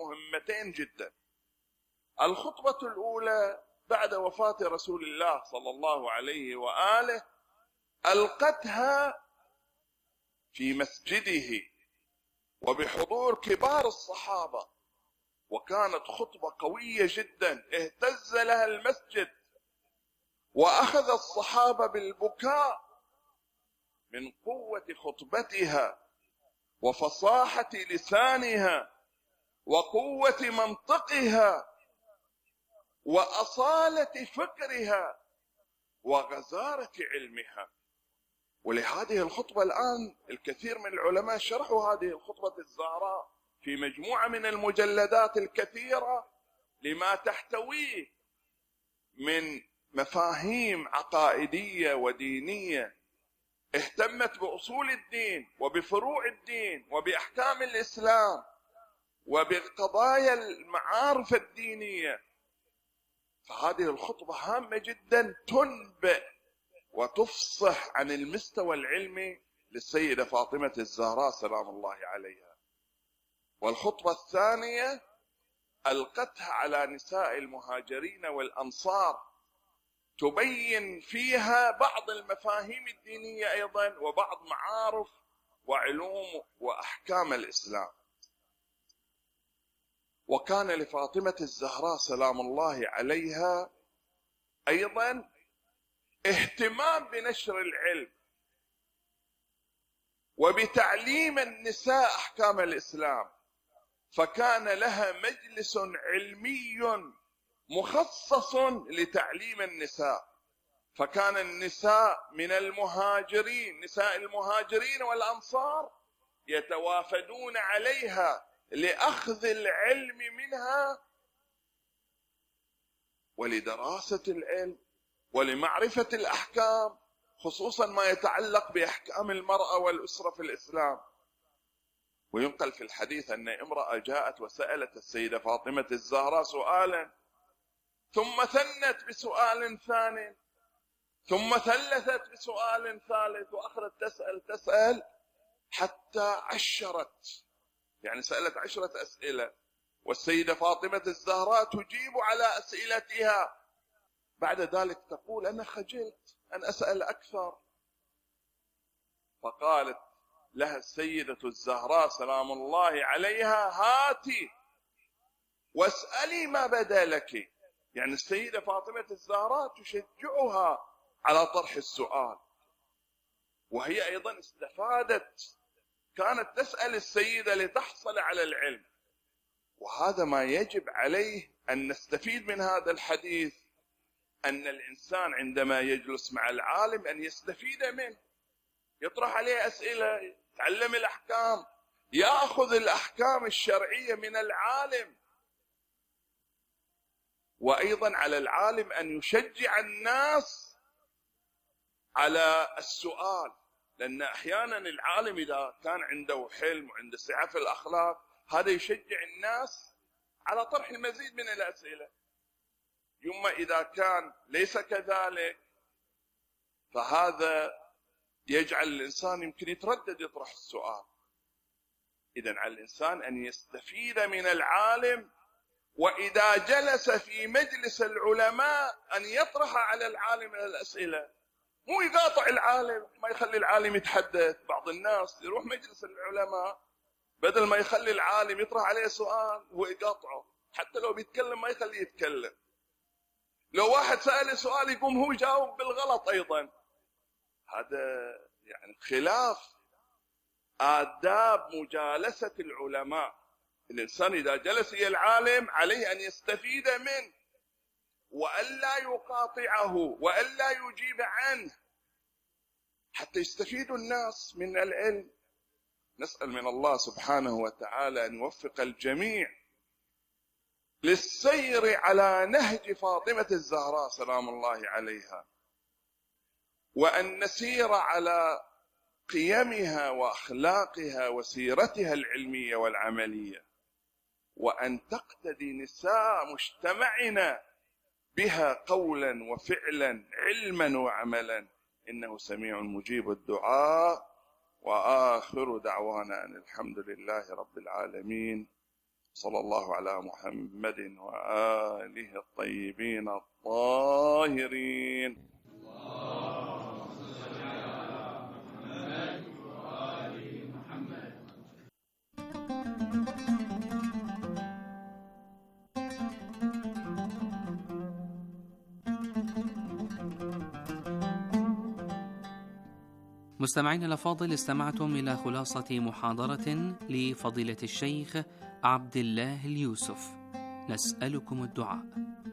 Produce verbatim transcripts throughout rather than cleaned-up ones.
مهمتين جدا. الخطبة الأولى بعد وفاة رسول الله صلى الله عليه وآله ألقتها في مسجده وبحضور كبار الصحابة، وكانت خطبة قوية جدا اهتز لها المسجد، وأخذ الصحابة بالبكاء من قوة خطبتها وفصاحة لسانها وقوة منطقها وأصالة فكرها وغزارة علمها. ولهذه الخطبة الآن الكثير من العلماء شرحوا هذه الخطبة الزهراء في مجموعة من المجلدات الكثيرة لما تحتويه من مفاهيم عقائدية ودينية، اهتمت بأصول الدين وبفروع الدين وبأحكام الإسلام وبقضايا المعارف الدينية. فهذه الخطبة هامة جدا تنبئ وتفصح عن المستوى العلمي للسيدة فاطمة الزهراء سلام الله عليها. والخطبة الثانية ألقتها على نساء المهاجرين والأنصار، تبين فيها بعض المفاهيم الدينية أيضا وبعض معارف وعلوم وأحكام الإسلام. وكان لفاطمة الزهراء سلام الله عليها أيضا اهتمام بنشر العلم وبتعليم النساء أحكام الإسلام، فكان لها مجلس علمي مخصص لتعليم النساء. فكان النساء من المهاجرين، نساء المهاجرين والأنصار يتوافدون عليها لأخذ العلم منها ولدراسة العلم ولمعرفة الأحكام، خصوصا ما يتعلق بأحكام المرأة والأسرة في الإسلام. وينقل في الحديث أن امرأة جاءت وسألت السيدة فاطمة الزهراء سؤالا، ثم ثنت بسؤال ثاني، ثم ثلثت بسؤال ثالث، وأخذت تسأل تسأل حتى عشرت، يعني سألت عشرة أسئلة، والسيدة فاطمة الزهراء تجيب على أسئلتها. بعد ذلك تقول أنا خجلت أن أسأل أكثر. فقالت لها السيدة الزهراء سلام الله عليها هاتي واسألي ما بدا لك. يعني السيدة فاطمة الزهراء تشجعها على طرح السؤال، وهي أيضا استفادت، كانت تسأل السيدة لتحصل على العلم. وهذا ما يجب عليه أن نستفيد من هذا الحديث، أن الإنسان عندما يجلس مع العالم أن يستفيد منه، يطرح عليه أسئلة، يتعلم الأحكام، يأخذ الأحكام الشرعية من العالم. وأيضا على العالم أن يشجع الناس على السؤال، لأن أحيانا العالم إذا كان عنده حلم وعنده سعة في الأخلاق هذا يشجع الناس على طرح المزيد من الأسئلة. يما إذا كان ليس كذلك فهذا يجعل الإنسان يمكن يتردد يطرح السؤال. إذن على الإنسان أن يستفيد من العالم، وإذا جلس في مجلس العلماء أن يطرح على العالم الأسئلة، مو يقاطع العالم، ما يخلي العالم يتحدث. بعض الناس يروح مجلس العلماء بدل ما يخلي العالم يطرح عليه سؤال هو يقاطعه، حتى لو بيتكلم ما يخليه يتكلم. لو واحد سأل سؤال يقوم هو يجاوب بالغلط أيضا. هذا يعني خلاف آداب مجالسة العلماء. الإنسان إذا جلس إلى العالم عليه أن يستفيد منه، وألا يقاطعه وألا يجيب عنه، حتى يستفيد الناس من العلم. نسأل من الله سبحانه وتعالى أن يوفق الجميع للسير على نهج فاطمة الزهراء سلام الله عليها، وأن نسير على قيمها وأخلاقها وسيرتها العلمية والعملية، وأن تقتدي نساء مجتمعنا بها قولا وفعلا علما وعملا، إنه سميع مجيب الدعاء. وآخر دعوانا أن الحمد لله رب العالمين. صلى الله على محمد وآله الطيبين الطاهرين. مستمعين الأفاضل، استمعتم إلى خلاصة محاضرة لفضيلة الشيخ عبد الله اليوسف. نسألكم الدعاء.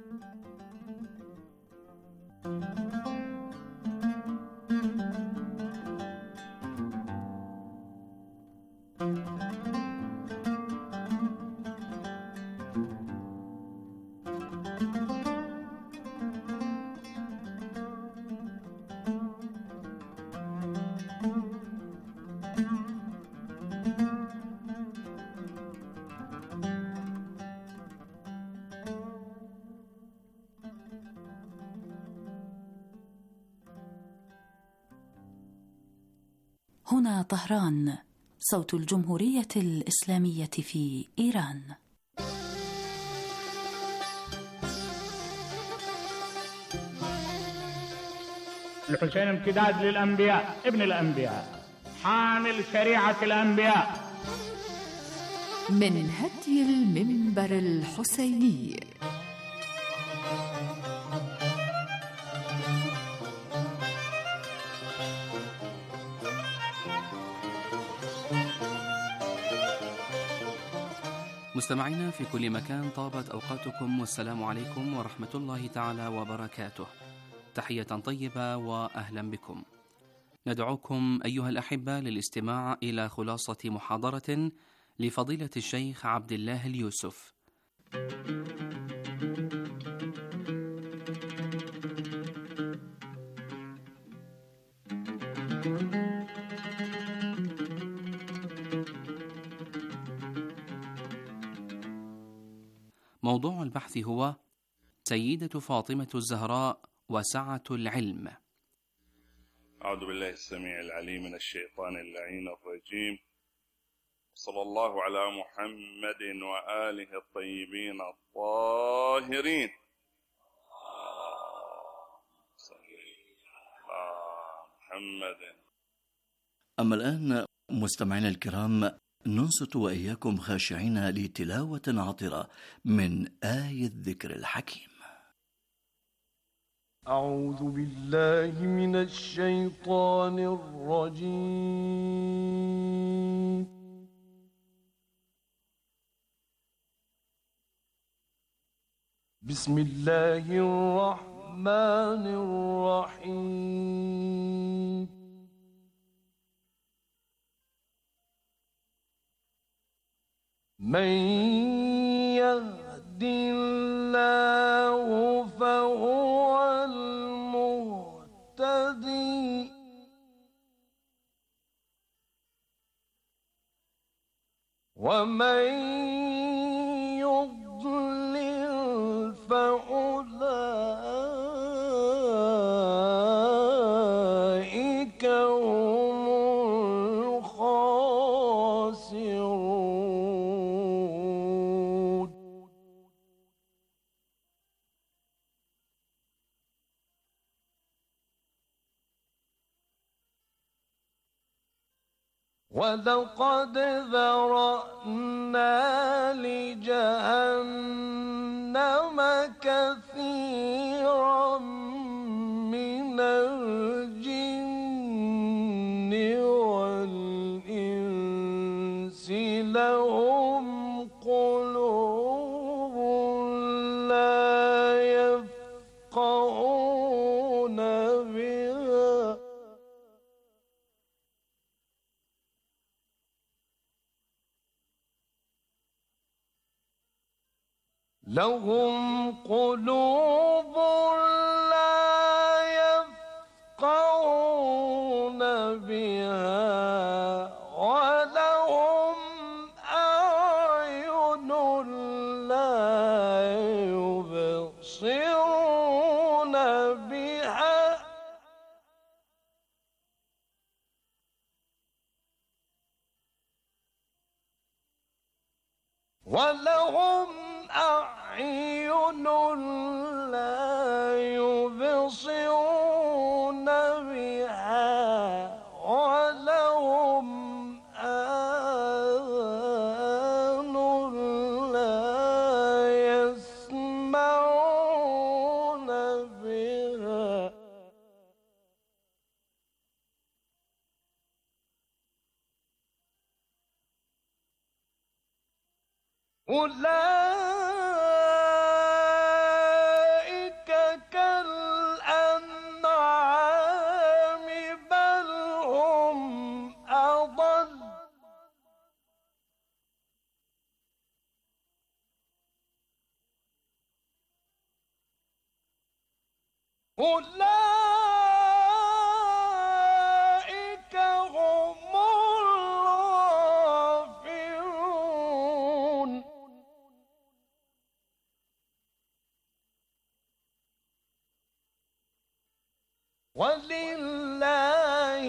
هنا طهران، صوت الجمهورية الإسلامية في إيران. الحسين امتداد للأنبياء، ابن الأنبياء، حامل شريعة الأنبياء. من هدي المنبر الحسيني. مستمعينا في كل مكان، طابت أوقاتكم والسلام عليكم ورحمة الله تعالى وبركاته. تحية طيبة وأهلا بكم. ندعوكم أيها الأحبة للاستماع إلى خلاصة محاضرة لفضيلة الشيخ عبد الله اليوسف. موضوع البحث هو سيدة فاطمة الزهراء وسعة العلم. أعوذ بالله السميع العليم من الشيطان اللعين الرجيم. صلى الله على محمد وآله الطيبين الطاهرين. صلى على محمد. أما الآن مستمعينا الكرام، ننصت وإياكم خاشعين لتلاوة عطرة من آية الذكر الحكيم. أعوذ بالله من الشيطان الرجيم. بسم الله الرحمن الرحيم. من يهد الله فهو المهتدي، ومن يضلل فأولئك هم الخاسرون. ولقد ذرأنا لجهنم كثيرا من الجن والإنس لهم قلوب لا يفقهون بها لهم قلوب لا يفقهون بها ولهم أعين لا يبصرون بها ولهم عيون لا يبصرون بها ولهم آذان لا يسمعون بها أولئك كالأنعام بل هم أضل أولئك هم الغافلون ولله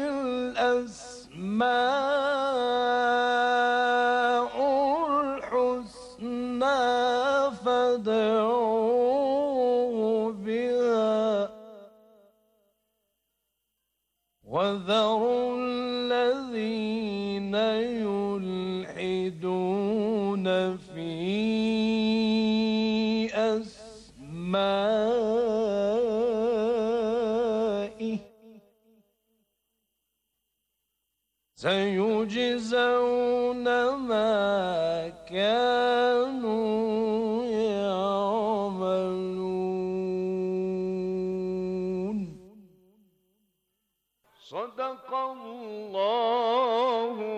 الأسماء الحسنى فادعوه بها وذروا الذين يلحدون في أسمائه سيجزون ما كانوا يعملون. صدق الله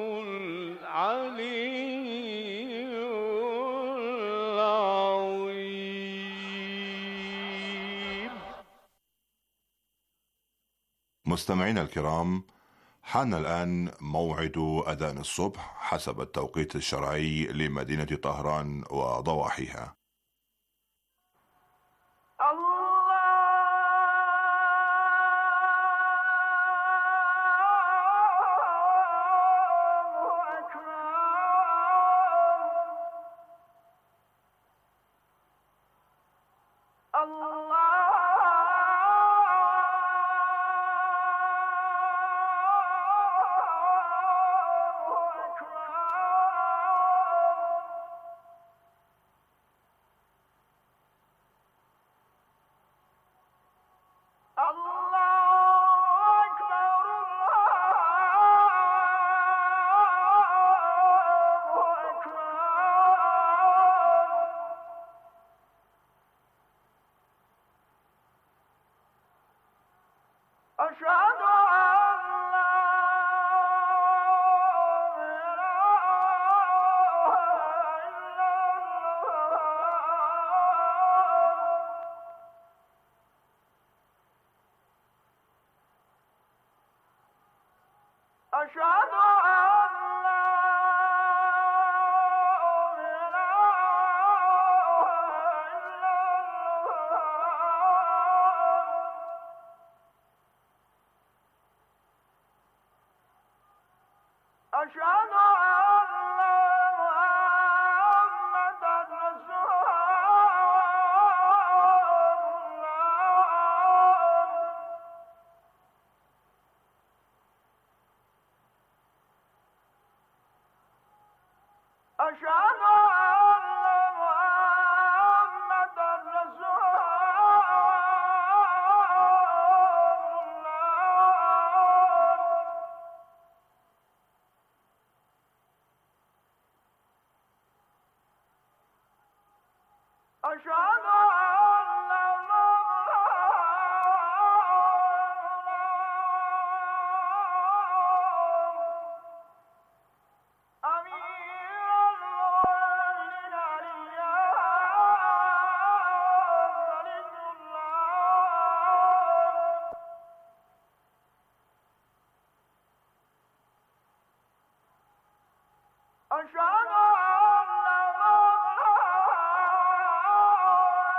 العلي العظيم. مستمعينا الكرام، حان الآن موعد أذان الصبح حسب التوقيت الشرعي لمدينة طهران وضواحيها. أشهد أن لا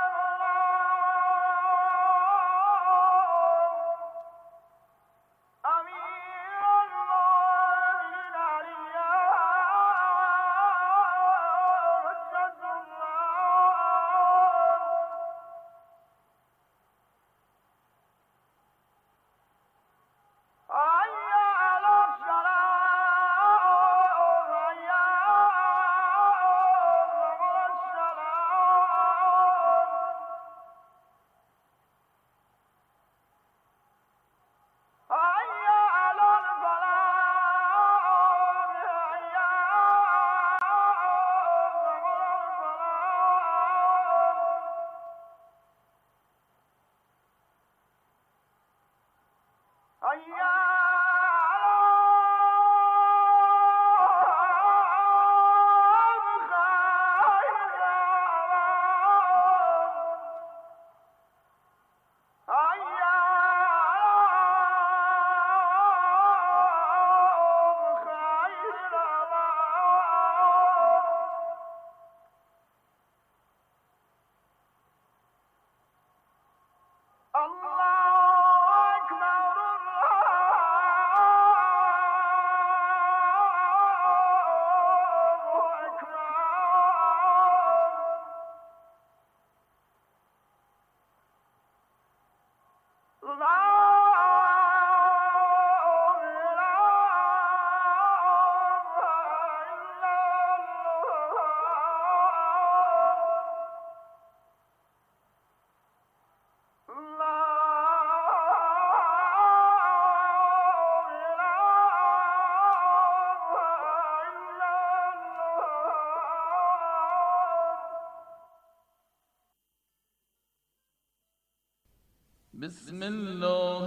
بسم الله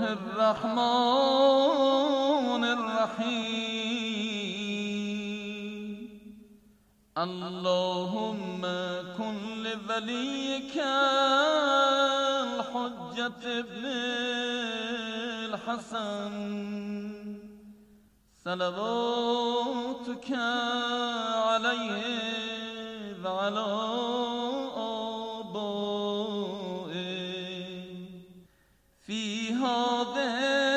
الرحمن الرحيم اللهم كن لوليك الحجة ابن الحسن صلواتك عليه وعلى آبائه في هذه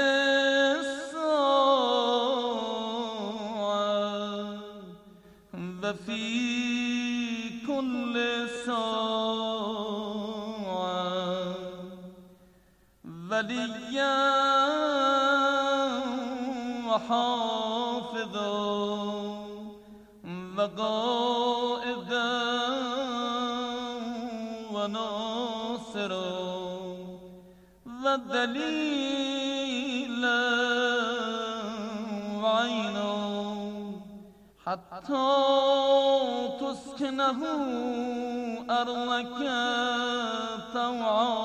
الساعة وفي كل ساعة وليا وحافظا وقائدا وناصرا ودليلا وعينا حتى تسكنه أرضك طوعا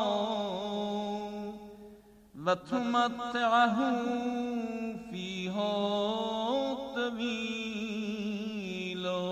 وتمتعه فيها طويلا.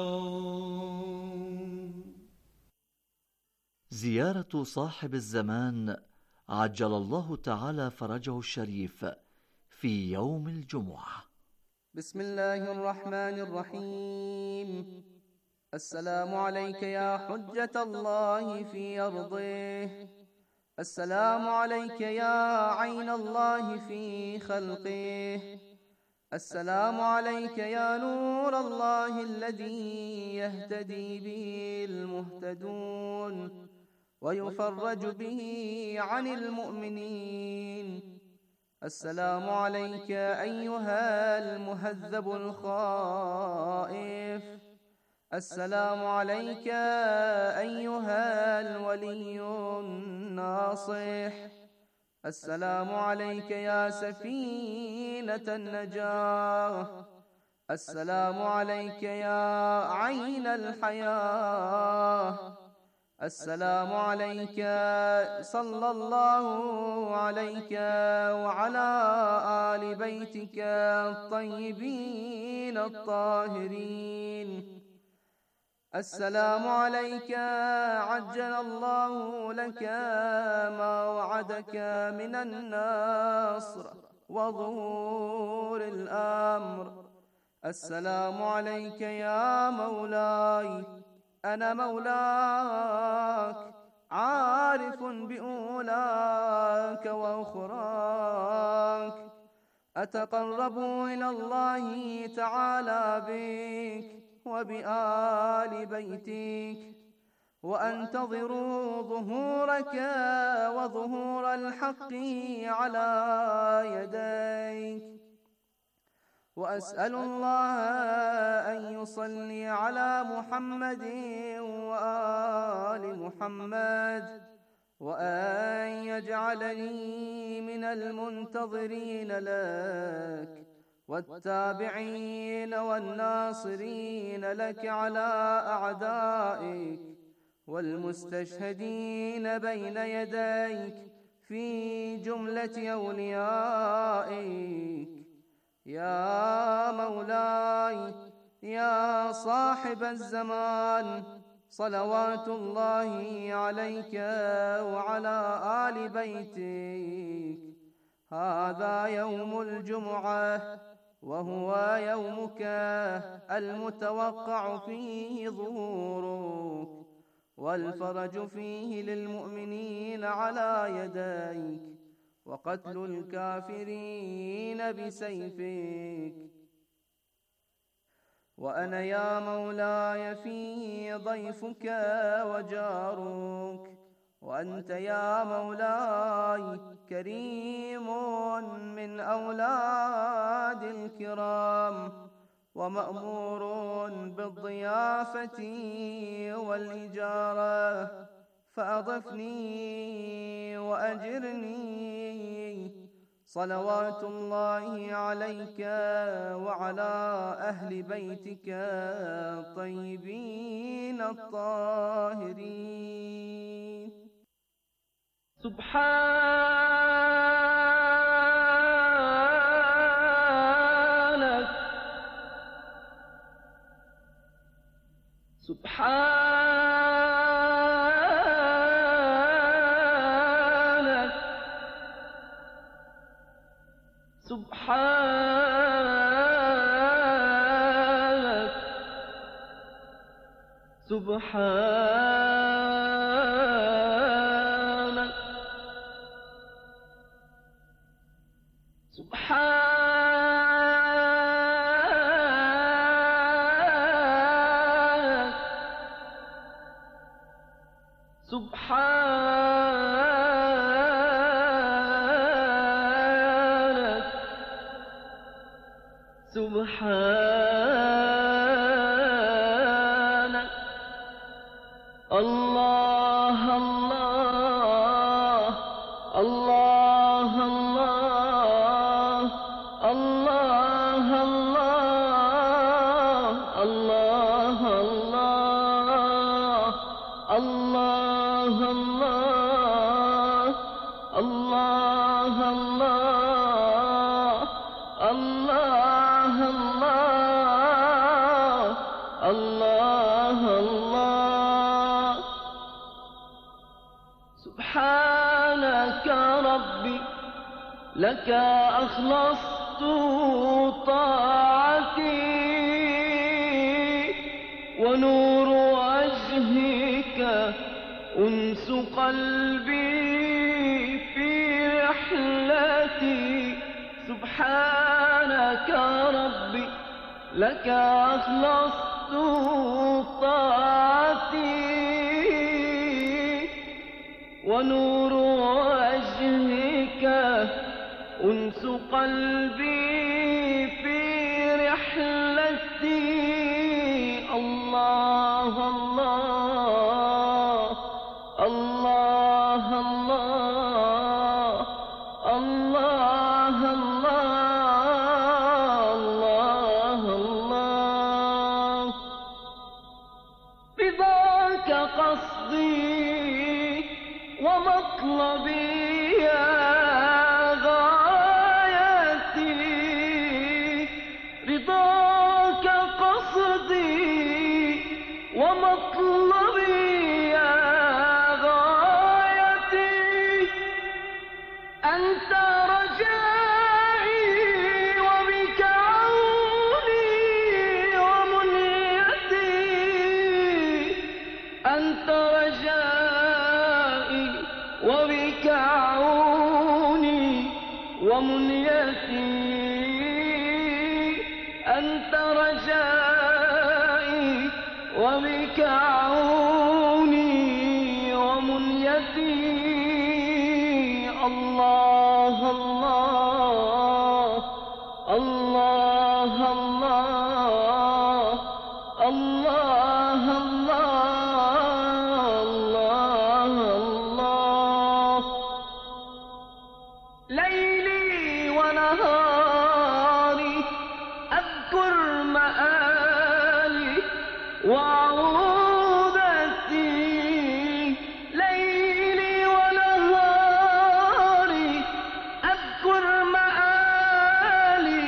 زيارة صاحب الزمان عجل الله تعالى فرجه الشريف في يوم الجمعة. بسم الله الرحمن الرحيم. السلام عليك يا حجة الله في أرضه، السلام عليك يا عين الله في خلقه، السلام عليك يا نور الله الذي يهتدي به المهتدون ويفرج به عن المؤمنين. السلام عليك أيها المهذب الخائف، السلام عليك أيها الولي الناصح، السلام عليك يا سفينة النجاة، السلام عليك يا عين الحياة، السلام عليك صلى الله عليك وعلى آل بيتك الطيبين الطاهرين. السلام عليك عجل الله لك ما وعدك من النصر وظهور الأمر. السلام عليك يا مولاي، أنا مولاك عارف بأولاك وأخراك، أتقرب إلى الله تعالى بك وبآل بيتك، وأنتظر ظهورك وظهور الحق على يديك، وأسأل الله أن يصلي على محمد وآل محمد، وأن يجعلني من المنتظرين لك والتابعين والناصرين لك على أعدائك، والمستشهدين بين يديك في جملة أوليائك. يا مولاي يا صاحب الزمان، صلوات الله عليك وعلى آل بيتك. هذا يوم الجمعة، وهو يومك المتوقع فيه ظهورك، والفرج فيه للمؤمنين على يديك، وقتل الكافرين بسيفك. وأنا يا مولاي في ضيفك وجارك، وأنت يا مولاي كريم من أولاد الكرام، ومأمور بالضيافة والإجارة، فأضفني وأجرني. صلوات الله عليك وعلى أهل بيتك الطيبين الطاهرين. سبحان سبحانك سبحانك سبحانك سبحانك سبحانك سبحانك الله الله الله الله الله الله الله الله الله الله الله الله سبحانك ربي لك أخلصت طاعتي ونور وجهك أنس قلبي في رحلتي سبحانك ربي لك أخلصت طاعتي ونور وجهك أنس قلبي في رحلتي الله الله الله الله الله الله الله رضاك قصدي ومطلبي يا غايتي رضاك قصدي ومطلبي يا غايتي أنت رجائي وبك عوني ومنيتي أنت رجائي وبك عوني ومنيتي أنت رجائي وبك عوني ومنيتي الله الله الله الله الله الله الله ليلي ونهاري أذكر مآلي وعودتي ليلي ونهاري أذكر مآلي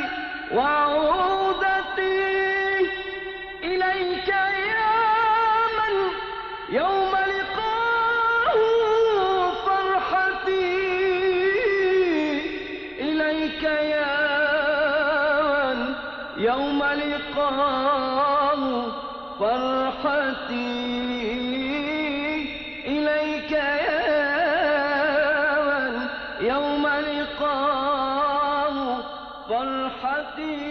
وعودتي إليك يا من يوم لقاه فرحتي إليك يا من يوم لقاه فرحتي إليك يا من يوم لقاه فرحتي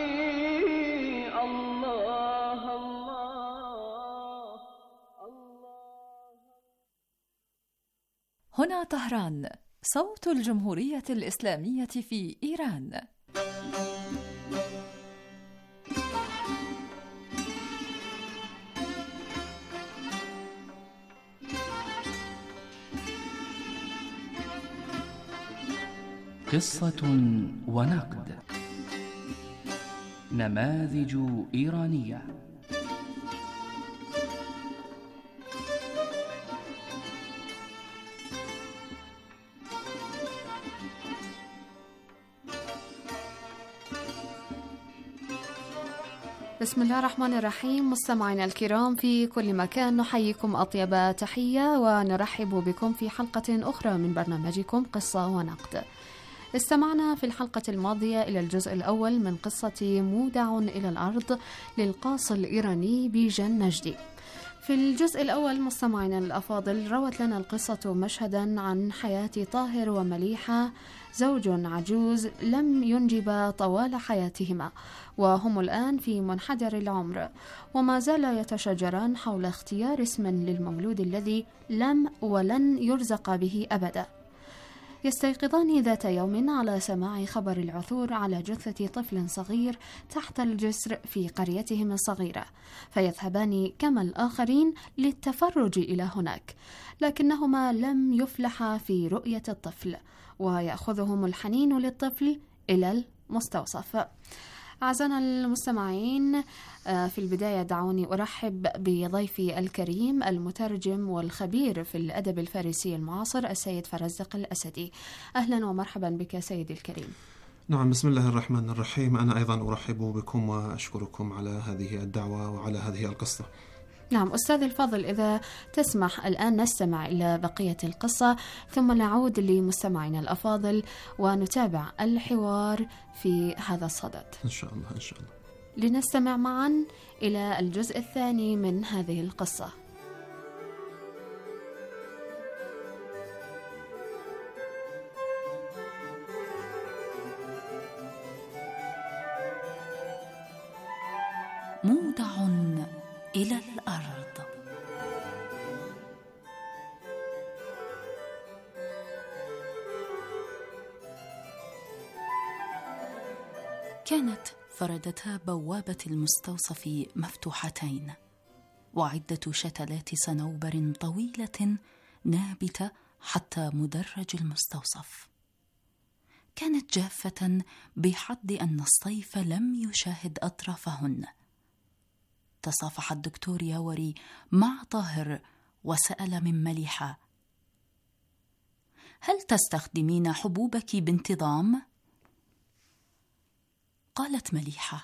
الله الله الله. هنا طهران، صوت الجمهورية الإسلامية في إيران. قصة ونقد، نماذج إيرانية. بسم الله الرحمن الرحيم. مستمعينا الكرام في كل مكان، نحييكم أطيب تحية ونرحب بكم في حلقة أخرى من برنامجكم قصة ونقد. استمعنا في الحلقة الماضية إلى الجزء الأول من قصة مودع إلى الأرض للقاص الإيراني بيجان نجدي. في الجزء الأول مستمعينا الأفاضل روت لنا القصة مشهدا عن حياة طاهر ومليحة، زوج عجوز لم ينجب طوال حياتهما، وهم الآن في منحدر العمر، وما زالا يتشاجران حول اختيار اسم للمولود الذي لم ولن يرزق به أبدا. يستيقظان ذات يوم على سماع خبر العثور على جثة طفل صغير تحت الجسر في قريتهم الصغيرة، فيذهبان كما الآخرين للتفرج إلى هناك، لكنهما لم يفلحا في رؤية الطفل، ويأخذهم الحنين للطفل إلى المستوصف. أعزائنا المستمعين، في البداية دعوني أرحب بضيفي الكريم المترجم والخبير في الأدب الفارسي المعاصر السيد فرزدق الأسدي. أهلا ومرحبا بك سيدي الكريم. نعم، بسم الله الرحمن الرحيم. أنا أيضا أرحب بكم وأشكركم على هذه الدعوة وعلى هذه القصة. نعم أستاذ الفاضل، إذا تسمح الآن نستمع إلى بقية القصة ثم نعود لمستمعينا الأفاضل ونتابع الحوار في هذا الصدد إن شاء الله. إن شاء الله لنستمع معا إلى الجزء الثاني من هذه القصة. مودع إلى الأرض. كانت فردتا بوابة المستوصف مفتوحتين، وعدة شتلات صنوبر طويلة نابتة حتى مدرج المستوصف. كانت جافة بحد أن الصيف لم يشاهد أطرافهن. تصافح الدكتور ياوري مع طاهر وسأل من مليحة: هل تستخدمين حبوبك بانتظام؟ قالت مليحة: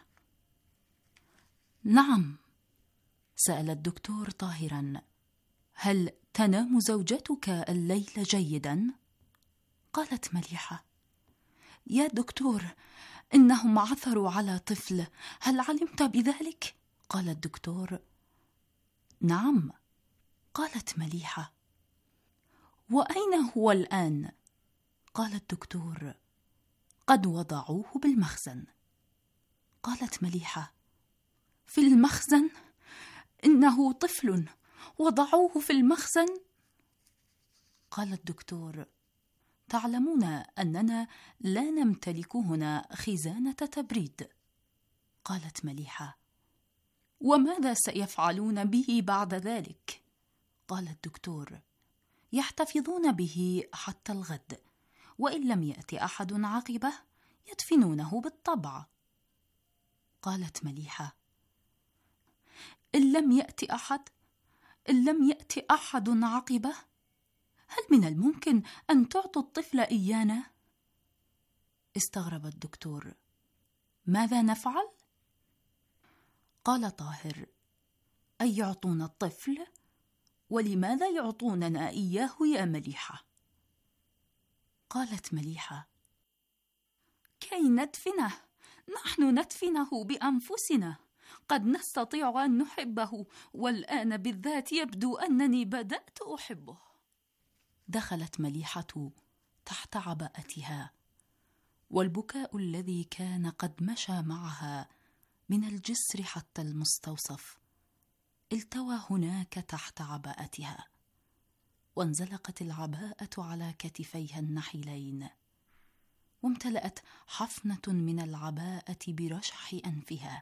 نعم. سأل الدكتور طاهرا: هل تنام زوجتك الليل جيدا؟ قالت مليحة: يا دكتور، إنهم عثروا على طفل، هل علمت بذلك؟ قال الدكتور: نعم. قالت مليحة: وأين هو الآن؟ قال الدكتور: قد وضعوه بالمخزن. قالت مليحة: في المخزن؟ إنه طفل، وضعوه في المخزن؟ قال الدكتور: تعلمون أننا لا نمتلك هنا خزانة تبريد. قالت مليحة: وماذا سيفعلون به بعد ذلك؟ قال الدكتور: يحتفظون به حتى الغد، وإن لم يأتي أحد عقبه يدفنونه بالطبع. قالت مليحة: إن لم يأتي أحد إن لم يأتي أحد عقبه، هل من الممكن أن تعطوا الطفل إيانا؟ استغرب الدكتور: ماذا نفعل؟ قال طاهر: أن يعطونا الطفل؟ ولماذا يعطوننا إياه يا مليحة؟ قالت مليحة: كي ندفنه، نحن ندفنه بأنفسنا، قد نستطيع أن نحبه، والآن بالذات يبدو أنني بدأت أحبه. دخلت مليحة تحت عباءتها، والبكاء الذي كان قد مشى معها من الجسر حتى المستوصف التوى هناك تحت عباءتها، وانزلقت العباءة على كتفيها النحيلين، وامتلأت حفنة من العباءة برشح أنفها.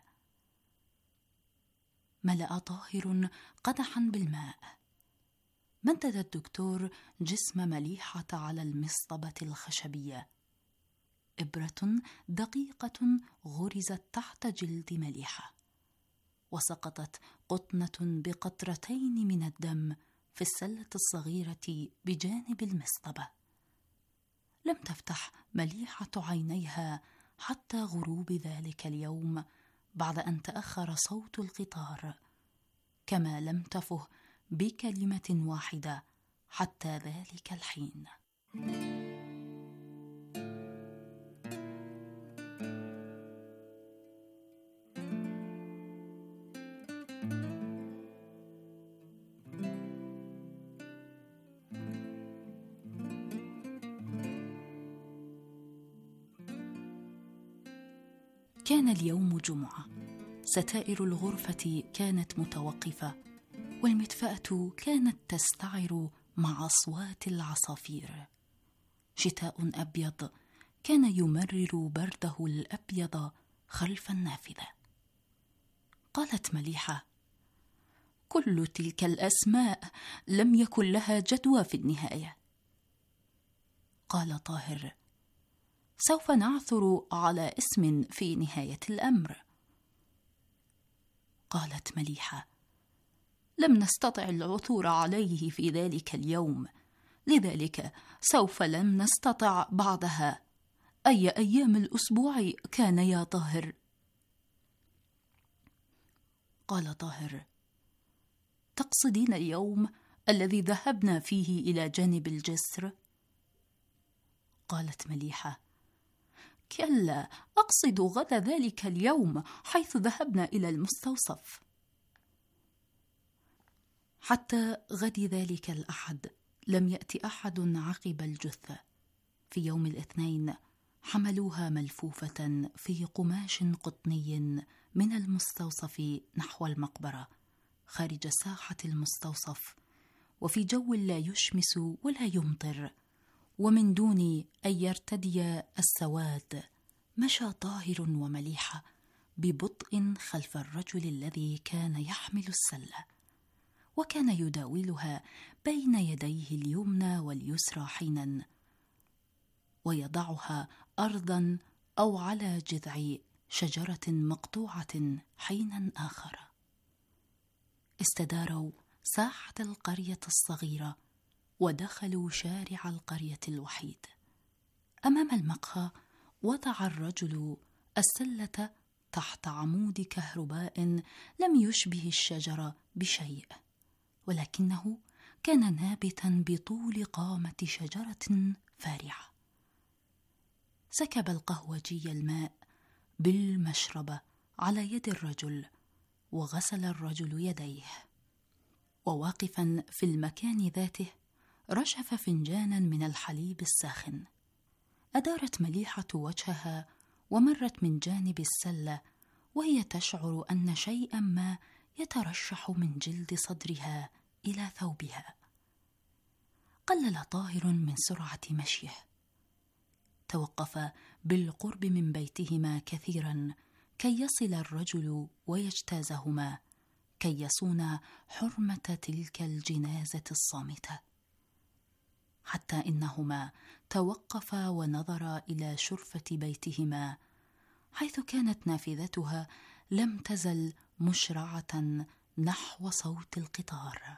ملأ طاهر قدحا بالماء. مدد الدكتور جسم مليحة على المصطبة الخشبية. إبرة دقيقة غرزت تحت جلد مليحة، وسقطت قطنة بقطرتين من الدم في السلة الصغيرة بجانب المصطبة. لم تفتح مليحة عينيها حتى غروب ذلك اليوم بعد أن تأخر صوت القطار، كما لم تفه بكلمة واحدة حتى ذلك الحين. كان اليوم جمعة، ستائر الغرفة كانت متوقفة، والمدفأة كانت تستعر مع أصوات العصافير. شتاء أبيض كان يمرر برده الأبيض خلف النافذة. قالت مليحة: كل تلك الأسماء لم يكن لها جدوى في النهاية. قال طاهر: سوف نعثر على اسم في نهاية الأمر. قالت مليحة: لم نستطع العثور عليه في ذلك اليوم، لذلك سوف لم نستطع بعدها. أي أيام الأسبوع كان يا طاهر؟ قال طاهر: تقصدين اليوم الذي ذهبنا فيه إلى جانب الجسر؟ قالت مليحة: كلا، أقصد غد ذلك اليوم حيث ذهبنا إلى المستوصف. حتى غد ذلك الأحد لم يأتي أحد عقب الجثة. في يوم الاثنين حملوها ملفوفة في قماش قطني من المستوصف نحو المقبرة خارج ساحة المستوصف، وفي جو لا يشمس ولا يمطر، ومن دون أن يرتدي السواد، مشى طاهر ومليحة ببطء خلف الرجل الذي كان يحمل السلة، وكان يداولها بين يديه اليمنى واليسرى حينا، ويضعها أرضا أو على جذع شجرة مقطوعة حينا آخر. استداروا ساحة القرية الصغيرة ودخلوا شارع القرية الوحيد. أمام المقهى وضع الرجل السلة تحت عمود كهرباء لم يشبه الشجرة بشيء، ولكنه كان نابتا بطول قامة شجرة فارعة. سكب القهوجي الماء بالمشربة على يد الرجل، وغسل الرجل يديه، وواقفا في المكان ذاته رشف فنجانا من الحليب الساخن. أدارت مليحة وجهها ومرت من جانب السلة وهي تشعر أن شيئا ما يترشح من جلد صدرها إلى ثوبها. قلل طاهر من سرعة مشيه. توقف بالقرب من بيتهما كثيرا كي يصل الرجل ويجتازهما، كي يصون حرمة تلك الجنازة الصامتة، حتى إنهما توقفا ونظرا إلى شرفة بيتهما حيث كانت نافذتها لم تزل مشرعة نحو صوت القطار.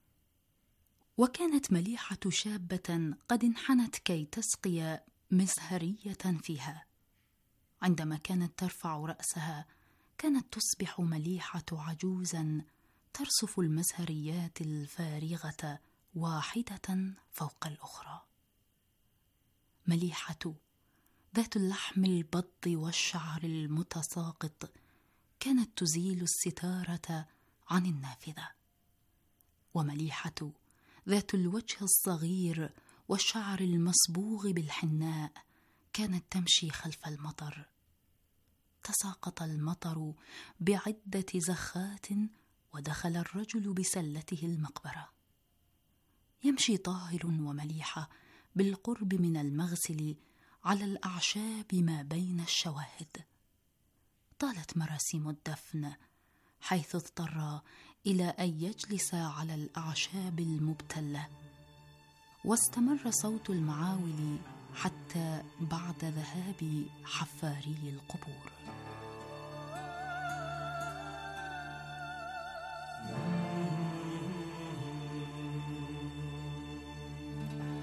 وكانت مليحة شابة قد انحنت كي تسقي مزهرية فيها. عندما كانت ترفع رأسها كانت تصبح مليحة عجوزا ترصف المزهريات الفارغة واحدة فوق الأخرى. مليحة ذات اللحم البض والشعر المتساقط كانت تزيل الستارة عن النافذة. ومليحة ذات الوجه الصغير والشعر المصبوغ بالحناء كانت تمشي خلف المطر. تساقط المطر بعدة زخات ودخل الرجل بسلته المقبرة. يمشي طاهر ومليحة بالقرب من المغسل على الأعشاب ما بين الشواهد. طالت مراسيم الدفن حيث اضطر إلى أن يجلس على الأعشاب المبتلة، واستمر صوت المعاول حتى بعد ذهاب حفاري القبور.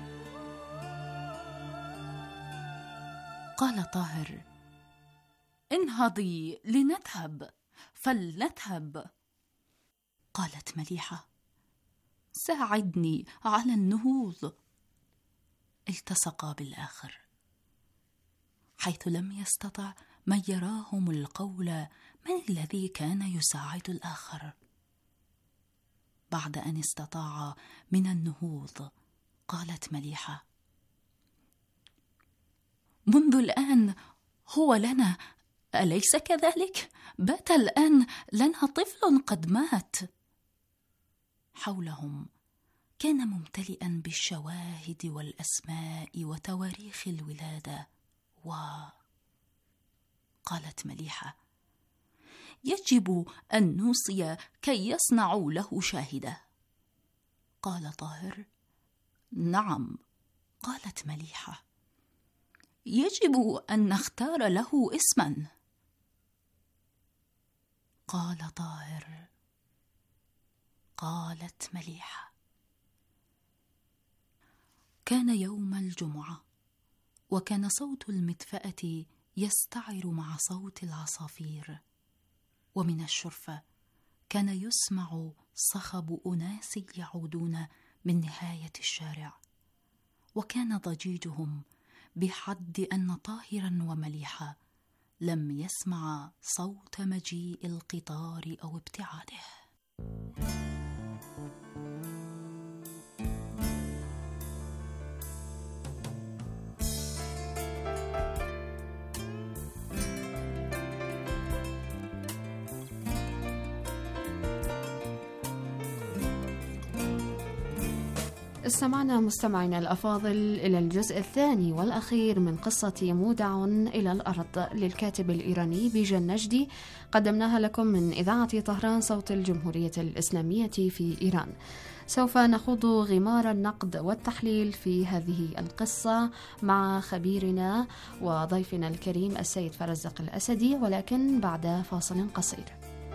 قال طاهر: انهضي لنذهب، فلنذهب. قالت مليحة: ساعدني على النهوض. التصقا بالآخر، حيث لم يستطع من يراهم القول من الذي كان يساعد الآخر. بعد أن استطاع من النهوض، قالت مليحة: منذ الآن هو لنا، أليس كذلك؟ بات الآن لنا طفل قد مات. حولهم كان ممتلئا بالشواهد والأسماء وتواريخ الولادة. و قالت مليحة: يجب أن نوصي كي يصنعوا له شاهدة. قال طاهر: نعم. قالت مليحة: يجب أن نختار له اسما. قال طاهر. قالت مليحة: كان يوم الجمعة، وكان صوت المدفأة يستعر مع صوت العصافير، ومن الشرفة كان يسمع صخب أناس يعودون من نهاية الشارع، وكان ضجيجهم بحد أن طاهرا ومليحة لم يسمع صوت مجيء القطار أو ابتعاده. استمعنا مستمعينا الأفاضل إلى الجزء الثاني والأخير من قصة مودع إلى الأرض للكاتب الإيراني بيجان نجدي، قدمناها لكم من إذاعة طهران صوت الجمهورية الإسلامية في إيران. سوف نخوض غمار النقد والتحليل في هذه القصة مع خبيرنا وضيفنا الكريم السيد فرزق الأسدي، ولكن بعد فاصل قصير.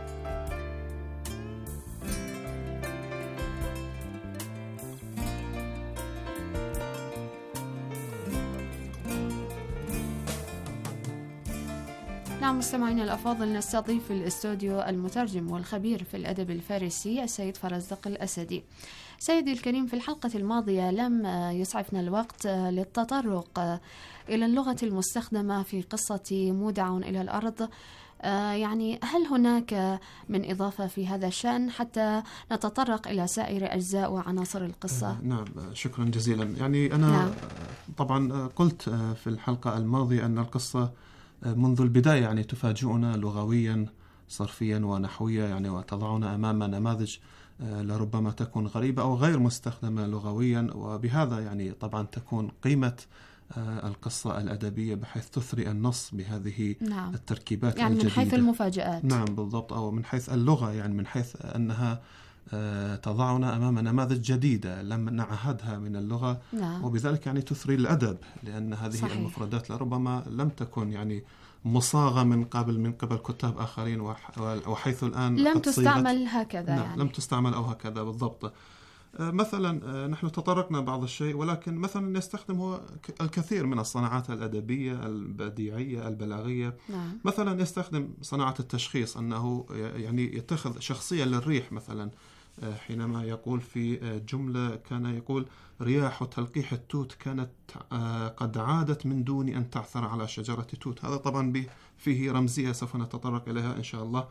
نعم مستمعينا الأفاضل، نستضيف في الاستوديو المترجم والخبير في الأدب الفارسي السيد فرزق الأسدي. سيدي الكريم، في الحلقة الماضية لم يسعفنا الوقت للتطرق إلى اللغة المستخدمة في قصة مودع إلى الأرض. يعني هل هناك من إضافة في هذا الشأن حتى نتطرق إلى سائر أجزاء وعناصر القصة؟ نعم، شكرا جزيلا. يعني أنا نعم. طبعا قلت في الحلقة الماضية أن القصة منذ البداية يعني تفاجئنا لغويا صرفيا ونحويا، يعني وتضعنا أمام نماذج لربما تكون غريبة أو غير مستخدمة لغويا، وبهذا يعني طبعا تكون قيمة القصة الأدبية بحيث تثري النص بهذه نعم. التركيبات يعني الجديدة. من حيث المفاجآت. نعم بالضبط، أو من حيث اللغة، يعني من حيث أنها تضعنا أمام نماذج جديدة لم نعهدها من اللغة نعم. وبذلك يعني تثري الأدب، لأن هذه صحيح. المفردات لربما لم تكن يعني مصاغة من قبل من قبل كتاب آخرين، وحيث الآن لم تستعمل هكذا نعم يعني. لم تستعمل أو هكذا بالضبط. مثلا نحن تطرقنا بعض الشيء، ولكن مثلا نستخدم هو الكثير من الصناعات الأدبية البديعية البلاغية نعم. مثلا يستخدم صناعة التشخيص، أنه يعني يتخذ شخصية للريح مثلا، حينما يقول في جملة كان يقول: رياح تلقيح التوت كانت قد عادت من دون أن تعثر على شجرة توت. هذا طبعا فيه رمزية سوف نتطرق إليها إن شاء الله.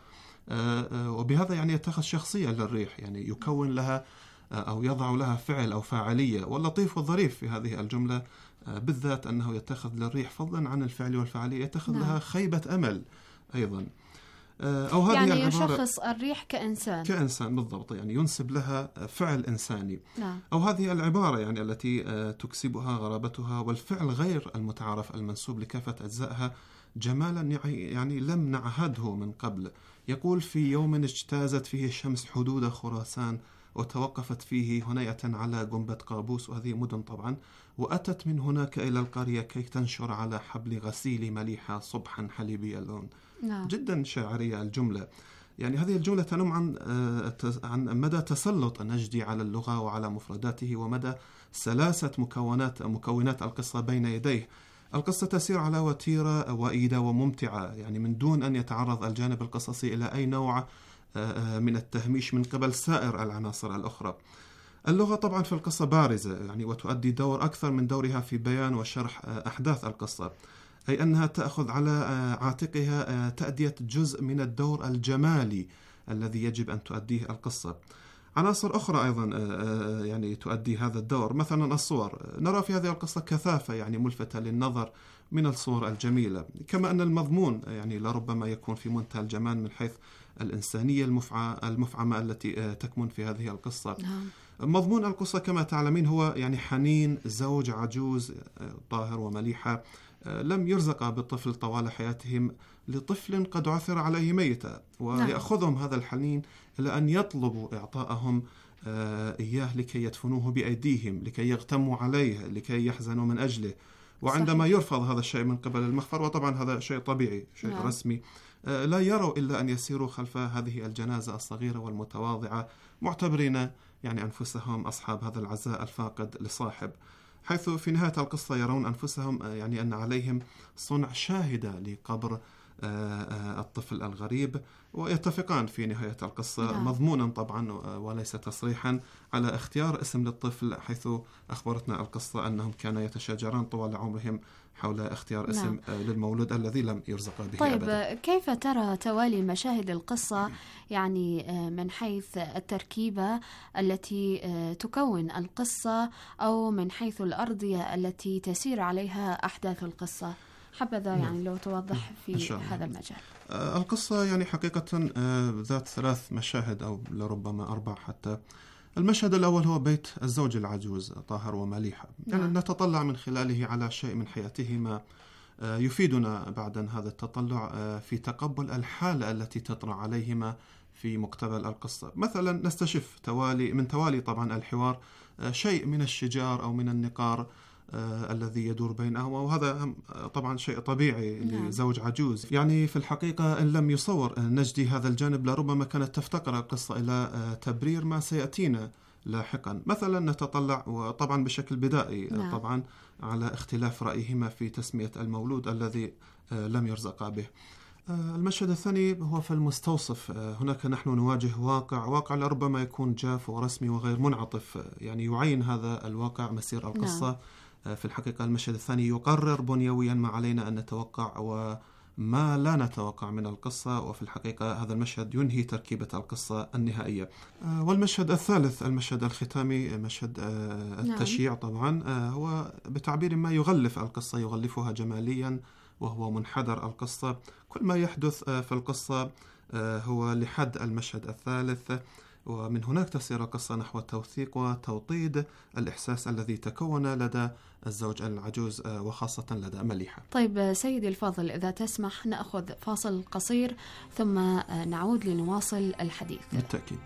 وبهذا يعني يتخذ شخصية للريح، يعني يكون لها أو يضع لها فعل أو فاعلية. واللطيف والظريف في هذه الجملة بالذات أنه يتخذ للريح فضلا عن الفعل والفاعلية يتخذ نعم. لها خيبة أمل أيضا، أو هذه يعني العبارة يشخص الريح كإنسان كإنسان بالضبط، يعني ينسب لها فعل إنساني نعم. أو هذه العبارة يعني التي تكسبها غرابتها والفعل غير المتعارف المنسوب لكافة أجزائها جمالا يعني لم نعهده من قبل. يقول: في يوم اجتازت فيه الشمس حدود خراسان وتوقفت فيه هنيئة على جنبة قابوس، وهذه مدن طبعا، وأتت من هناك إلى القرية كي تنشر على حبل غسيل مليحة صبحا حليبي اللون. نعم. جدا شاعرية الجملة. يعني هذه الجملة تنم عن عن مدى تسلط النجدي على اللغة وعلى مفرداته، ومدى سلاسة مكونات مكونات القصة بين يديه. القصة تسير على وتيرة وئيدة وممتعة، يعني من دون أن يتعرض الجانب القصصي إلى أي نوع من التهميش من قبل سائر العناصر الأخرى. اللغة طبعا في القصة بارزة، يعني وتؤدي دور أكثر من دورها في بيان وشرح أحداث القصة، أي أنها تأخذ على عاتقها تأدية جزء من الدور الجمالي الذي يجب أن تؤديه القصة. عناصر أخرى أيضا يعني تؤدي هذا الدور، مثلا الصور. نرى في هذه القصة كثافة يعني ملفتة للنظر من الصور الجميلة، كما أن المضمون يعني لربما يكون في منتهى الجمال من حيث الإنسانية المفعمة التي تكمن في هذه القصة. مضمون القصة كما تعلمين هو يعني حنين زوج عجوز طاهر ومليحة لم يرزق بالطفل طوال حياتهم لطفل قد عثر عليه ميتا، ويأخذهم هذا الحنين إلى أن يطلبوا إعطاءهم إياه لكي يدفنوه بأيديهم، لكي يغتموا عليه، لكي يحزنوا من أجله. وعندما صحيح. يرفض هذا الشيء من قبل المخفر، وطبعا هذا شيء طبيعي، شيء نعم. رسمي، لا يروا إلا أن يسيروا خلف هذه الجنازة الصغيرة والمتواضعة، معتبرين يعني أنفسهم أصحاب هذا العزاء الفاقد لصاحب، حيث في نهاية القصة يرون أنفسهم يعني أن عليهم صنع شاهدة لقبر الطفل الغريب، ويتفقان في نهاية القصة نعم. مضمونا طبعا وليس تصريحا على اختيار اسم للطفل، حيث أخبرتنا القصة أنهم كانوا يتشاجران طوال عمرهم حول اختيار اسم نعم. للمولود الذي لم يرزق به طيب أبدا. كيف ترى توالي مشاهد القصة يعني من حيث التركيبة التي تكون القصة أو من حيث الأرضية التي تسير عليها أحداث القصة؟ حبذا يعني لو توضح في هذا المجال. القصة يعني حقيقة ذات ثلاث مشاهد أو لربما أربع حتى. المشهد الأول هو بيت الزوج العجوز طاهر ومليحة، يعني نعم. نتطلع من خلاله على شيء من حياتهما يفيدنا بعد هذا التطلع في تقبل الحالة التي تطرأ عليهما في مقتبل القصة. مثلا نستشف توالي من توالي طبعا الحوار شيء من الشجار أو من النقار آه الذي يدور بينهما، وهذا طبعا شيء طبيعي نعم. لزوج عجوز. يعني في الحقيقة إن لم يصور نجدي هذا الجانب لربما كانت تفتقر القصة إلى آه تبرير ما سيأتينا لاحقا. مثلا نتطلع وطبعا بشكل بدائي نعم. طبعا على اختلاف رأيهما في تسمية المولود الذي آه لم يرزق به. آه المشهد الثاني هو في المستوصف. آه هناك نحن نواجه واقع واقع لربما يكون جاف ورسمي وغير منعطف، آه يعني يعين هذا الواقع مسير القصة نعم. في الحقيقة المشهد الثاني يقرر بنيويا ما علينا أن نتوقع وما لا نتوقع من القصة، وفي الحقيقة هذا المشهد ينهي تركيبة القصة النهائية. والمشهد الثالث المشهد الختامي، مشهد التشييع طبعا، هو بتعبير ما يغلف القصة، يغلفها جماليا وهو منحدر القصة. كل ما يحدث في القصة هو لحد المشهد الثالث، ومن هناك تسير القصة نحو التوثيق وتوطيد الإحساس الذي تكون لدى الزوج العجوز وخاصة لدى مليحة. طيب سيدي الفاضل، إذا تسمح نأخذ فاصل قصير ثم نعود لنواصل الحديث. بالتأكيد.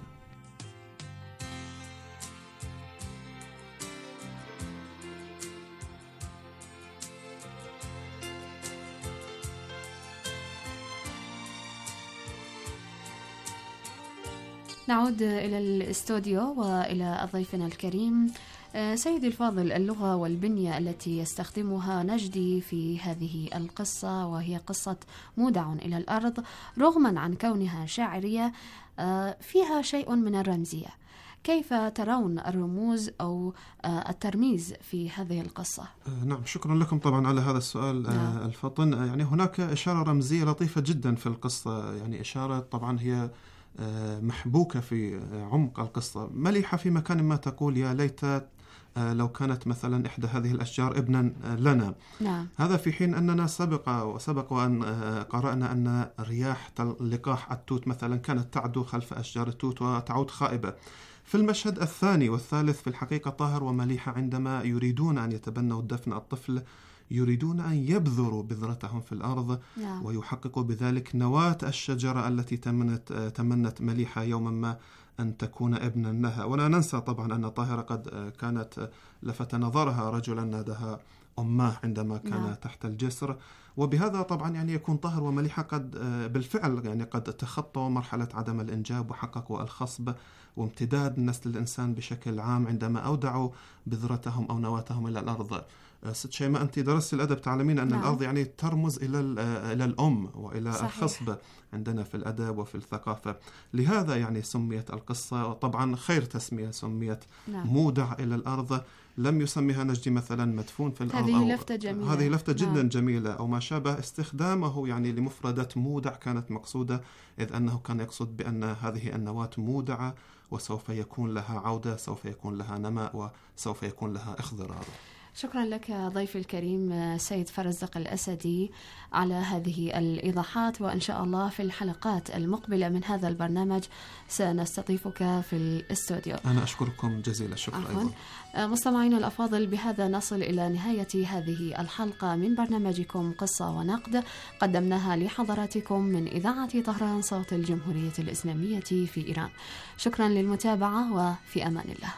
نعود إلى الاستوديو وإلى ضيفنا الكريم. سيدي الفاضل، اللغة والبنية التي يستخدمها نجدي في هذه القصة، وهي قصة مودع إلى الأرض، رغما عن كونها شاعرية فيها شيء من الرمزية. كيف ترون الرموز أو الترميز في هذه القصة؟ نعم، شكرا لكم طبعا على هذا السؤال نعم. الفطن. يعني هناك إشارة رمزية لطيفة جدا في القصة، يعني إشارة طبعا هي محبوكة في عمق القصة. مليحة في مكان ما تقول يا ليت لو كانت مثلا إحدى هذه الأشجار ابنا لنا نعم. هذا في حين أننا سبق وسبق وأن قرأنا أن رياح لقاح التوت مثلا كانت تعدو خلف أشجار التوت وتعود خائبة. في المشهد الثاني والثالث في الحقيقة طاهر ومليحة عندما يريدون أن يتبنوا دفن الطفل يريدون أن يبذروا بذرتهم في الأرض نعم. ويحققوا بذلك نواة الشجرة التي تمنت, تمنت مليحة يوما ما أن تكون ابنا لها. ولا ننسى طبعا أن طاهرة قد كانت لفت نظرها رجلا نادها أماه عندما كان نعم. تحت الجسر، وبهذا طبعا يعني يكون طاهر ومليحة قد بالفعل يعني قد تخطوا مرحلة عدم الإنجاب وحققوا الخصب وامتداد نسل الإنسان بشكل عام عندما أودعوا بذرتهم أو نواتهم إلى الأرض. ست شيماء، أنت درست الأدب، تعلمين أن نعم. الأرض يعني ترمز إلى إلى الأم وإلى صحيح. الخصب عندنا في الأدب وفي الثقافة. لهذا يعني سميت القصة، طبعا خير تسمية، سميت نعم. مودع إلى الأرض، لم يسميها نجدي مثلا مدفون في الأرض. هذه لفتة جميلة. هذه لفتة جدا نعم. جميلة أو ما شابه. استخدامه يعني لمفردة مودع كانت مقصودة، إذ أنه كان يقصد بأن هذه النواة مودعة وسوف يكون لها عودة، سوف يكون لها نماء وسوف يكون لها اخضرار. شكرا لك ضيفي الكريم سيد فرزدق الأسدي على هذه الإيضاحات، وإن شاء الله في الحلقات المقبلة من هذا البرنامج سنستضيفك في الاستوديو. أنا أشكركم جزيل الشكر. أيضا مستمعينا الأفاضل، بهذا نصل إلى نهاية هذه الحلقة من برنامجكم قصة ونقد، قدمناها لحضراتكم من إذاعة طهران صوت الجمهورية الإسلامية في إيران. شكرا للمتابعة وفي أمان الله.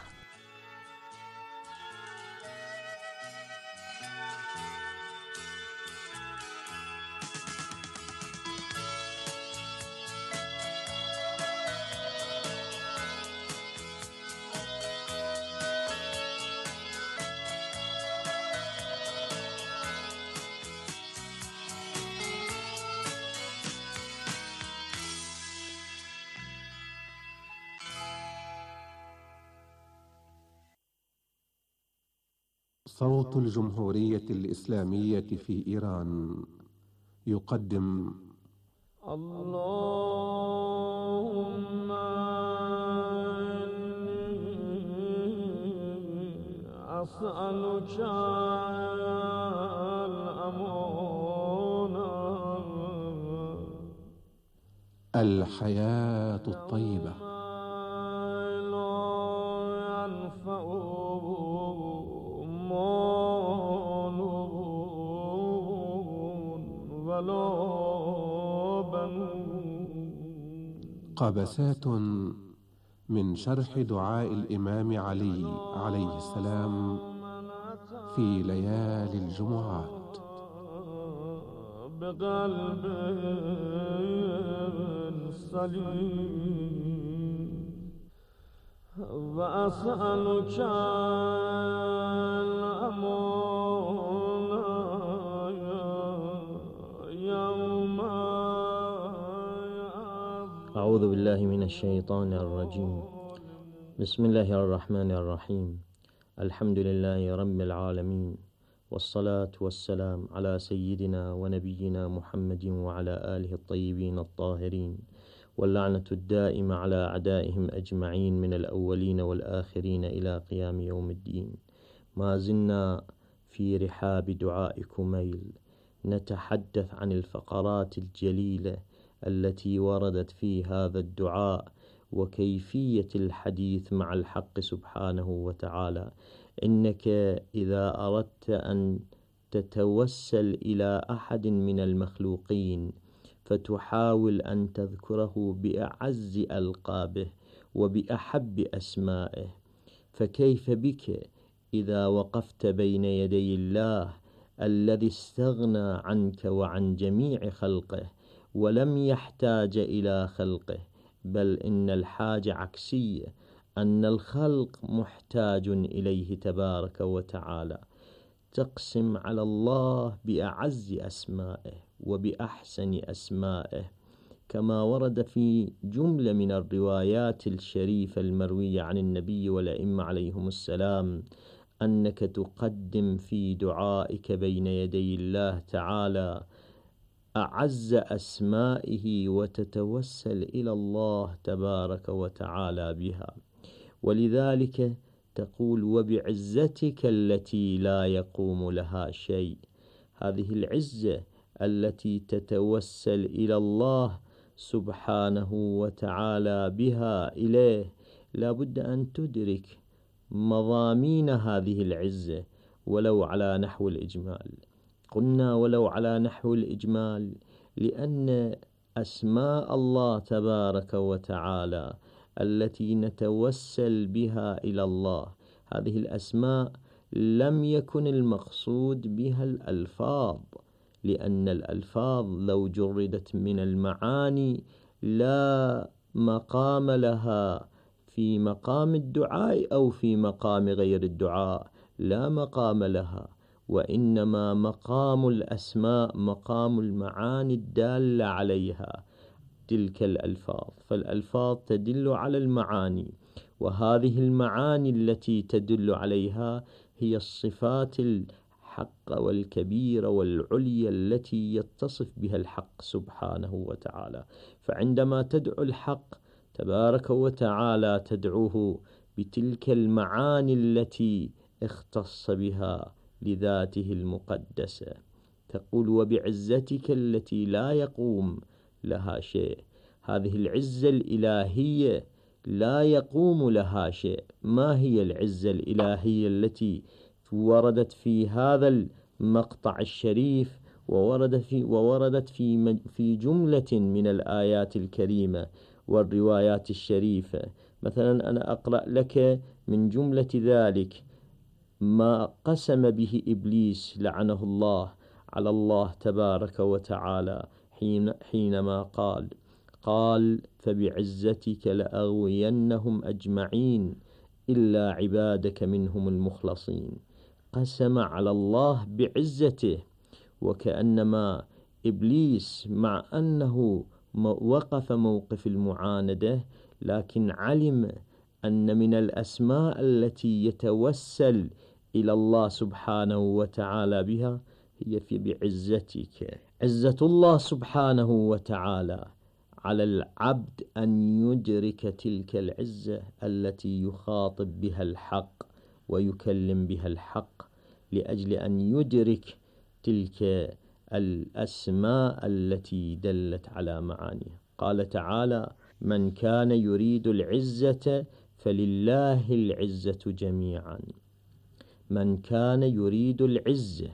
صوت الجمهورية الإسلامية في إيران يقدم اللهم أسألك الأمان، الحياة الطيبة، قبسات من شرح دعاء الإمام علي عليه السلام في ليالي الجمعات. بقلب سليم وأسألك الأمان يوم. أعوذ بالله من الشيطان الرجيم. بسم الله الرحمن الرحيم. الحمد لله رب العالمين، والصلاة والسلام على سيدنا ونبينا محمد وعلى آله الطيبين الطاهرين، واللعنة الدائمة على أعدائهم أجمعين من الأولين والآخرين إلى قيام يوم الدين. ما زلنا في رحاب دعاء كميل نتحدث عن الفقرات الجليلة التي وردت في هذا الدعاء وكيفية الحديث مع الحق سبحانه وتعالى. إنك إذا أردت أن تتوسل إلى أحد من المخلوقين فتحاول أن تذكره بأعز ألقابه وبأحب أسمائه، فكيف بك إذا وقفت بين يدي الله الذي استغنى عنك وعن جميع خلقه ولم يحتاج إلى خلقه، بل إن الحاجة عكسية، أن الخلق محتاج إليه تبارك وتعالى. تقسم على الله بأعز أسمائه وبأحسن أسمائه، كما ورد في جملة من الروايات الشريفة المروية عن النبي والأئمة عليهم السلام، أنك تقدم في دعائك بين يدي الله تعالى أعز أسمائه وتتوسل إلى الله تبارك وتعالى بها. ولذلك تقول وبعزتك التي لا يقوم لها شيء. هذه العزة التي تتوسل إلى الله سبحانه وتعالى بها إليه، لا بد أن تدرك مضامين هذه العزة ولو على نحو الإجمال. قلنا ولو على نحو الإجمال لأن أسماء الله تبارك وتعالى التي نتوسل بها إلى الله، هذه الأسماء لم يكن المقصود بها الألفاظ، لأن الألفاظ لو جردت من المعاني لا مقام لها في مقام الدعاء أو في مقام غير الدعاء، لا مقام لها، وإنما مقام الأسماء مقام المعاني الدالة عليها تلك الألفاظ. فالألفاظ تدل على المعاني، وهذه المعاني التي تدل عليها هي الصفات الحق والكبيرة والعليا التي يتصف بها الحق سبحانه وتعالى. فعندما تدعو الحق تبارك وتعالى تدعوه بتلك المعاني التي اختص بها لذاته المقدسة. تقول وبعزتك التي لا يقوم لها شيء. هذه العزة الإلهية لا يقوم لها شيء. ما هي العزة الإلهية التي وردت في هذا المقطع الشريف وورد في ووردت في في جملة من الآيات الكريمة والروايات الشريفة؟ مثلا أنا أقرأ لك من جملة ذلك ما قسم به إبليس لعنه الله على الله تبارك وتعالى حين حينما قال قال فبعزتك لأغوينهم أجمعين إلا عبادك منهم المخلصين. قسم على الله بعزته، وكأنما إبليس مع أنه وقف موقف المعاندة لكن علم أن من الأسماء التي يتوسل إلى الله سبحانه وتعالى بها هي في بعزتك. عزة الله سبحانه وتعالى على العبد أن يدرك تلك العزة التي يخاطب بها الحق ويكلم بها الحق، لأجل أن يدرك تلك الأسماء التي دلت على معانيها. قال تعالى من كان يريد العزة فلله العزة جميعا. من كان يريد العزة،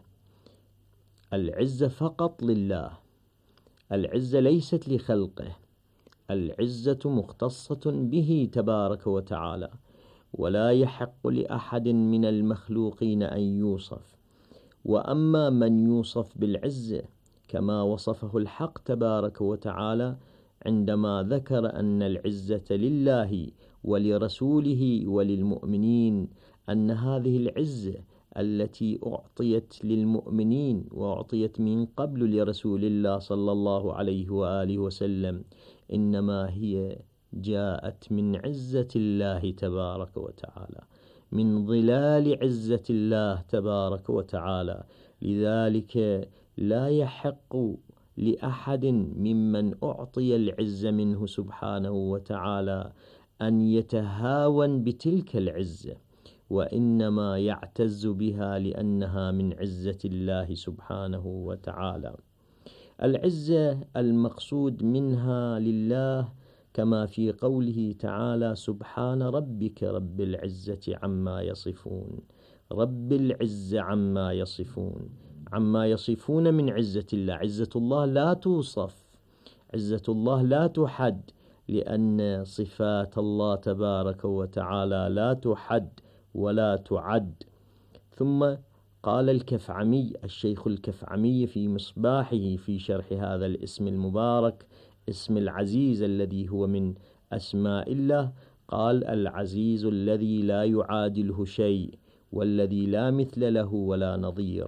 العزة فقط لله، العزة ليست لخلقه، العزة مختصة به تبارك وتعالى، ولا يحق لأحد من المخلوقين أن يوصف. وأما من يوصف بالعزة كما وصفه الحق تبارك وتعالى عندما ذكر أن العزة لله ولرسوله وللمؤمنين، أن هذه العزة التي أعطيت للمؤمنين وأعطيت من قبل لرسول الله صلى الله عليه وآله وسلم إنما هي جاءت من عزة الله تبارك وتعالى، من ظلال عزة الله تبارك وتعالى. لذلك لا يحق لأحد ممن أعطي العزة منه سبحانه وتعالى أن يتهاون بتلك العزة، وإنما يعتز بها لأنها من عزة الله سبحانه وتعالى. العزة المقصود منها لله كما في قوله تعالى سبحان ربك رب العزة عما يصفون. رب العزة عما يصفون، عما يصفون من عزة الله. عزة الله لا توصف، عزة الله لا تحد، لأن صفات الله تبارك وتعالى لا تحد ولا تعد. ثم قال الكفعمي الشيخ الكفعمي في مصباحه في شرح هذا الاسم المبارك اسم العزيز الذي هو من أسماء الله، قال العزيز الذي لا يعادله شيء والذي لا مثل له ولا نظير.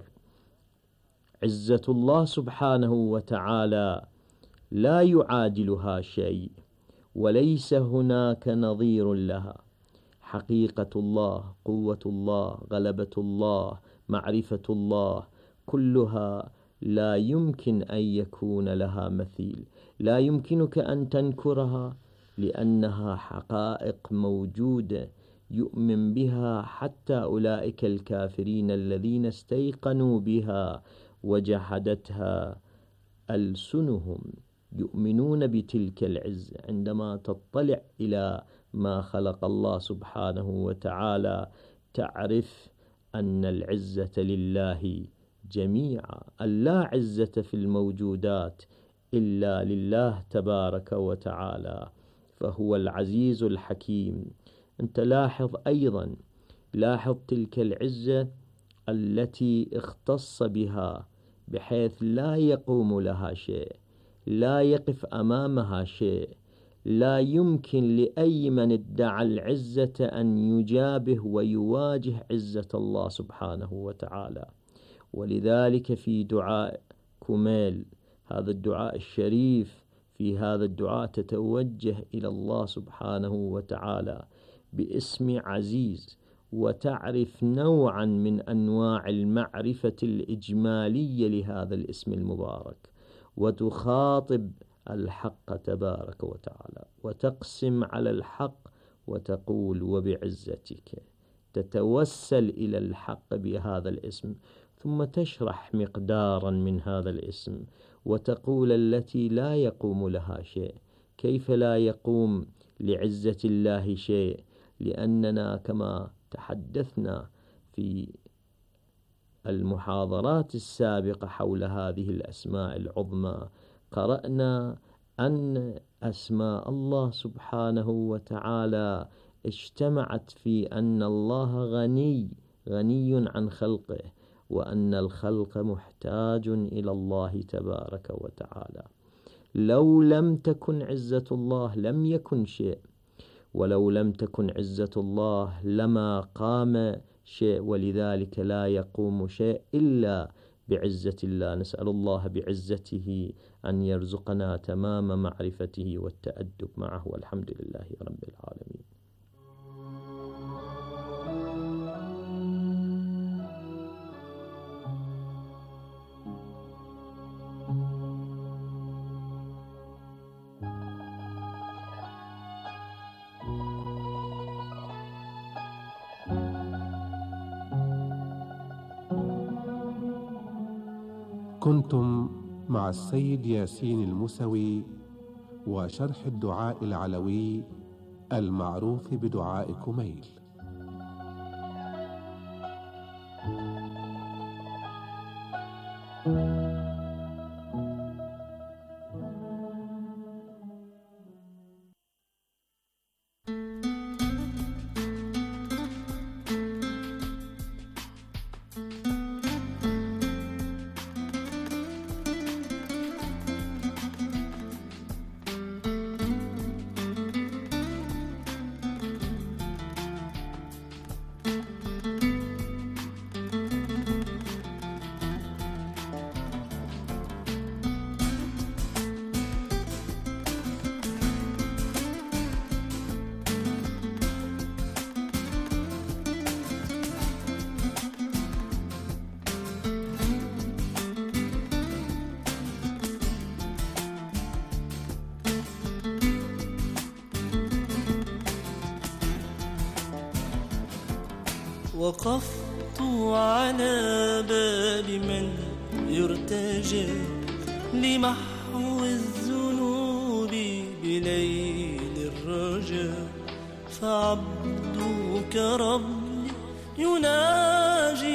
عزة الله سبحانه وتعالى لا يعادلها شيء وليس هناك نظير لها. حقيقة الله، قوة الله، غلبة الله، معرفة الله كلها لا يمكن أن يكون لها مثيل. لا يمكنك أن تنكرها لأنها حقائق موجودة يؤمن بها حتى أولئك الكافرين الذين استيقنوا بها وجحدتها ألسنهم، يؤمنون بتلك العزة. عندما تطلع إلى ما خلق الله سبحانه وتعالى تعرف أن العزة لله جميعا. اللا عزة في الموجودات إلا لله تبارك وتعالى، فهو العزيز الحكيم. أنت لاحظ أيضا، لاحظ تلك العزة التي اختص بها بحيث لا يقوم لها شيء، لا يقف أمامها شيء، لا يمكن لأي من ادعى العزة أن يجابه ويواجه عزة الله سبحانه وتعالى. ولذلك في دعاء كميل، هذا الدعاء الشريف، في هذا الدعاء تتوجه إلى الله سبحانه وتعالى باسم عزيز، وتعرف نوعا من أنواع المعرفة الإجمالية لهذا الاسم المبارك، وتخاطب الحق تبارك وتعالى وتقسم على الحق وتقول وبعزتك، تتوسل إلى الحق بهذا الاسم، ثم تشرح مقدارا من هذا الاسم وتقول التي لا يقوم لها شيء. كيف لا يقوم لعزة الله شيء؟ لأننا كما تحدثنا في المحاضرات السابقة حول هذه الأسماء العظمى، قرأنا أن أسماء الله سبحانه وتعالى اجتمعت في أن الله غني غني عن خلقه، وأن الخلق محتاج إلى الله تبارك وتعالى. لو لم تكن عزة الله لم يكن شيء، ولو لم تكن عزة الله لما قام شيء، ولذلك لا يقوم شيء إلا بعزة الله. نسأل الله بعزته أن يرزقنا تمام معرفته والتأدب معه، والحمد لله رب العالمين. كنتم مع السيد ياسين الموسوي وشرح الدعاء العلوي المعروف بدعاء كميل. وقفت على باب من يرتجى لمحو الذنوب بليل الرجاء، فعبدك ربي ينادي